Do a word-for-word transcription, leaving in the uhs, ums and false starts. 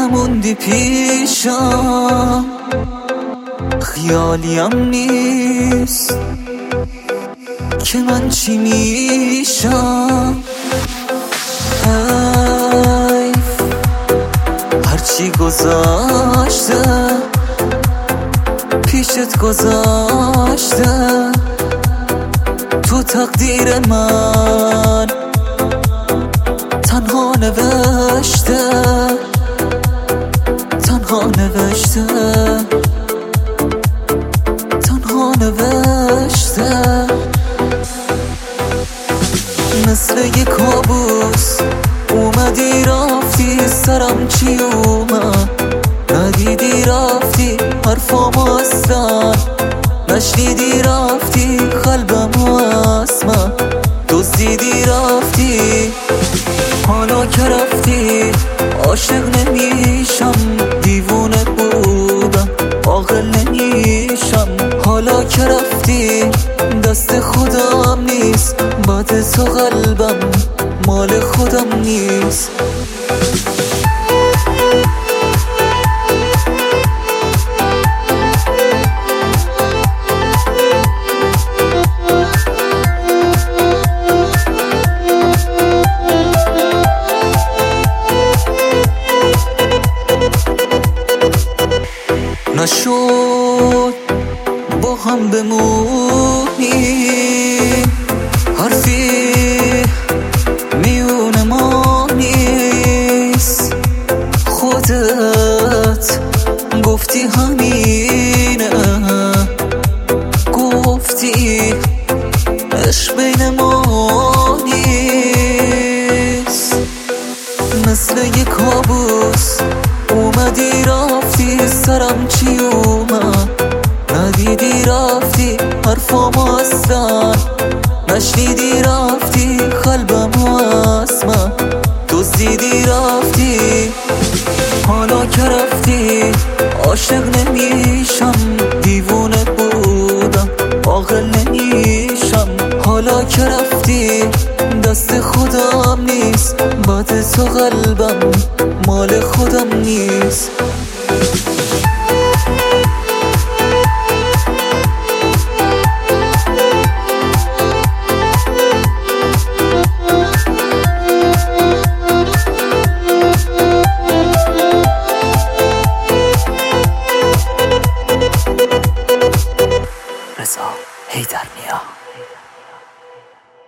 نموندی پیشم، خیالیم نیست که من چی میشم. حیف هرچی گذاشته پیشت گذاشته، تو تقدیر من تنها نوشته، تنها نوشته، تنها نوشته. مثل یک کابوس اومدی رفتی، سرم چی اومد ندیدی رفتی، حرفامو اصلا نشنیدی رفتی، قلبمو اصلا دزدیدی رفتی. حالا که رفتی عاشق نمیشم، دیوونه بودم عاقل نمیشم. حالا که رفتی دست خودم نیست، بعد تو قلبم مال خودم نیست. نشد با هم بمونیم، حرفی میون ما نیست. خودت گفتی همینه، گفتی عشق بین ما نیست. مثل یک کابوس اومدی رفتی، سرم چی اومد ندیدی رفتی، حرفامو اصلا نشنیدی رفتی، قلبمو اصلا دزدیدی رفتی. حالا که رفتی عاشق نمیشم، دیوونه بودم عاقل نمیشم. حالا که رفتی دست خودم نیست، بعد تو قلبم مال خودم نیست. رضا حیدرنیا.